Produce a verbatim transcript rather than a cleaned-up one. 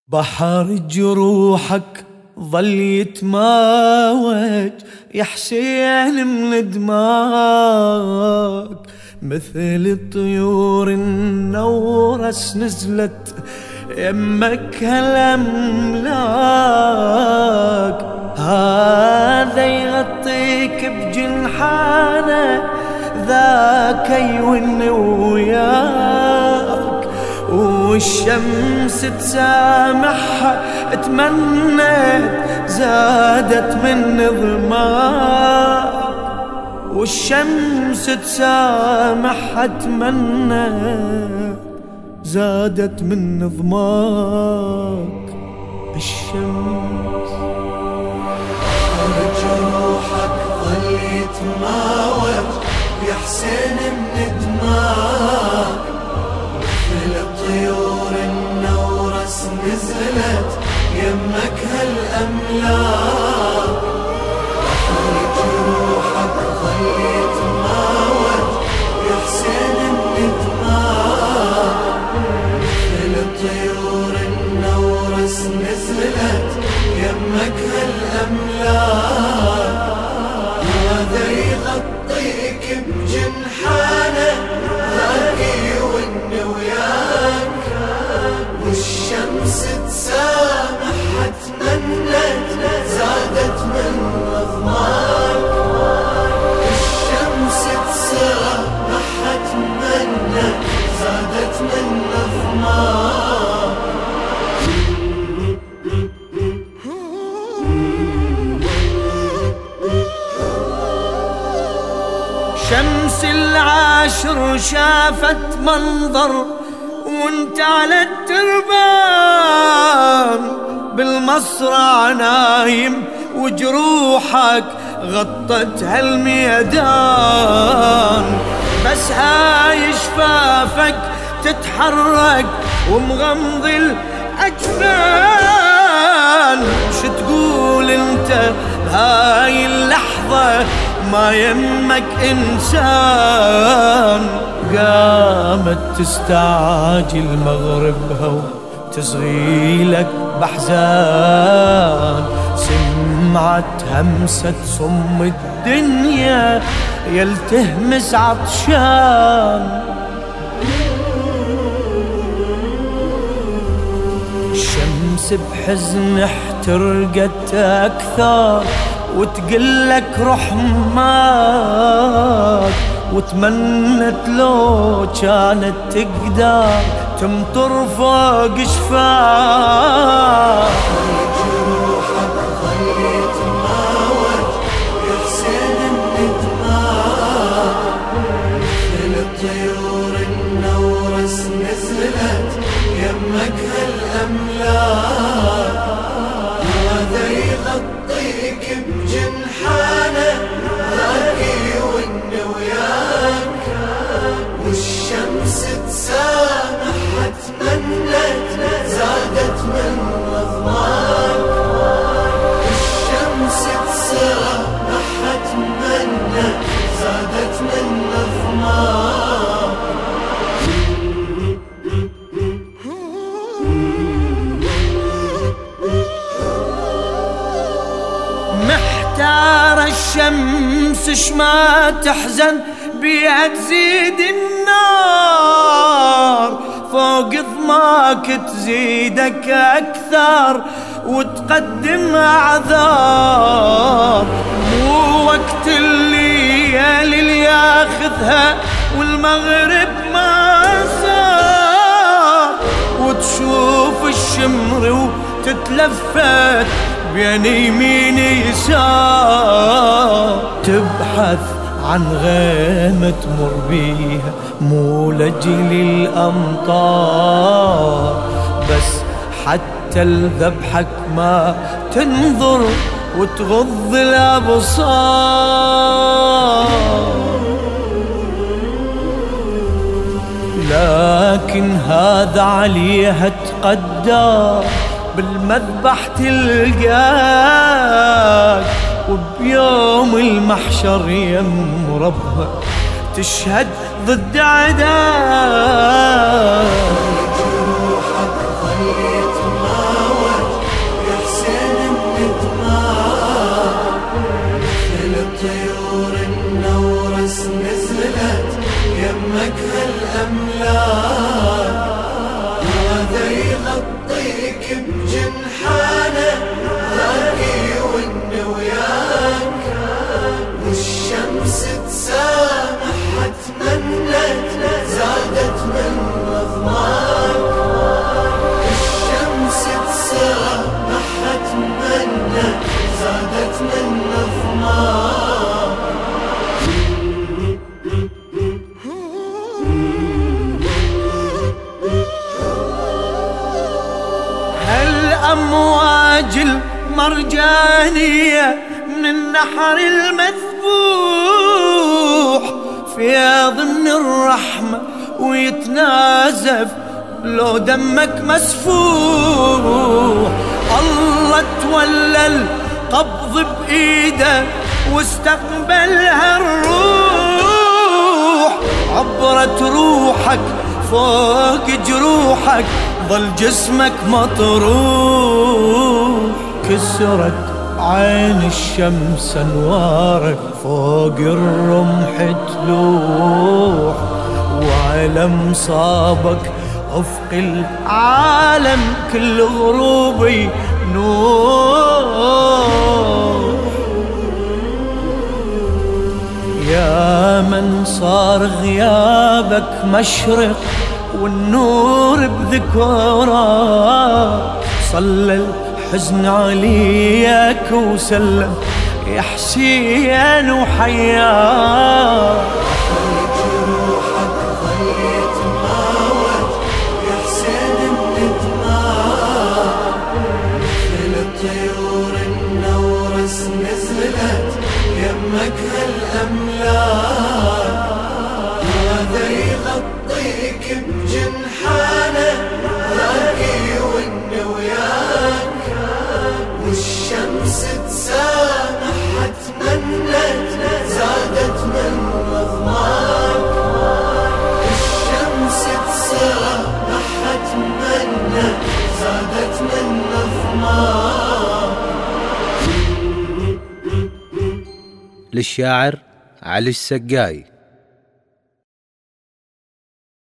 بحر جروحك ظل يتماوج يا حسين من دماك، مثل الطيور النورس نزلت يمك هالأملاك. هذا يغطيك بجنحانه ذاك يون وياك، والشمس تسامحها تمنيت زادت من ظماك، والشمس تسامحها تمنيت زادت من ظماك. الشمس جروحك ظل يتماوج يا حسين من دماك، مثل الطيور النورس نزلت يمك هالأملاك. بحر جروحك ظل يتماوج يا حسين من دماك، مثل الطيور النورس نزلت يمك هالأملاك. هذا يغطيك بجنحانه ذاك يون وياك، والشمس تسامحها تمنت زادت من ظماك. الشمس تسامحها تمنت زادت من ظماك. شمس العاشر شافت منظر وانت على التربان، بالمصرع نايم وجروحك غطت هالميدان، بس هاي شفافك تتحرك ومغمض الأجفان. وش تقول انت بهاي اللحظة ما يمك إنسان؟ قامت تستعجل مغربها وتصغيلك بحزان، سمعت همسة صم الدنيا يلتهمس عطشان. الشمس بحزن احترقت أكثر وتقلك رحماك، وتمنت لو كانت تقدر تمطر فوق شفاك. جروحك ظل يتماوج يا حسين من دماك، مثل الطيور النورس نزلت يمك هالأملاك. هذا يغطيك بجنحانه ذاك يون وياك، والشمس تسامحها تمنت زادت من ظماك. الشمس تسامحها تمنت زادت من ظماك. محتار الشمس شما تحزن بيها تزيد النار، فوق ضماك تزيدك أكثر وتقدم أعذار. مو وقت الليالي اللي ياخذها والمغرب ما صار، وتشوف الشمر وتتلفت بين يمين يسار، تبحث عن غيمة تمر بيها مو لجل الأمطار، بس حتى لذبحك ما تنظر وتغض الأبصار. لكن هذا عليها تقدر بالمذبح تلقاك، وبيوم المحشر يم ربها تشهد ضد عداك. جروحك ظل يتماوج وهذا يغطيك بجنحانه باقي واني وياك والشمس تسامح اتمنت زادت من رضاك الشمس تسامح اتمنت زادت من رضاك هالأمواج المرجانية من النحر المذبوح فيها ضمن الرحمة ويتنازف لو دمك مسفوح. الله تولى القبض بإيده واستقبلها الروح عبرت روحك فوق جروحك ظل جسمك مطروح. كسرت عين الشمس انوارك فوق الرمح تلوح وعلى مصابك افق العالم كل غروبي نور. يا من صار غيابك مشرق والنور بذكرى صلى الحزن عليك وسلم يا حسين وحياك. خليك روحك ظليت ماوت يا حسين الندمان مثل الطيور النورس نزلت يمك هالأملاك هذا يغطيك بجنحانه باقي واني وياك والشمس تسامح اتمنت زادت من رضاك الشمس تسامح اتمنت زادت من رضاك. للشاعر علي السقاي.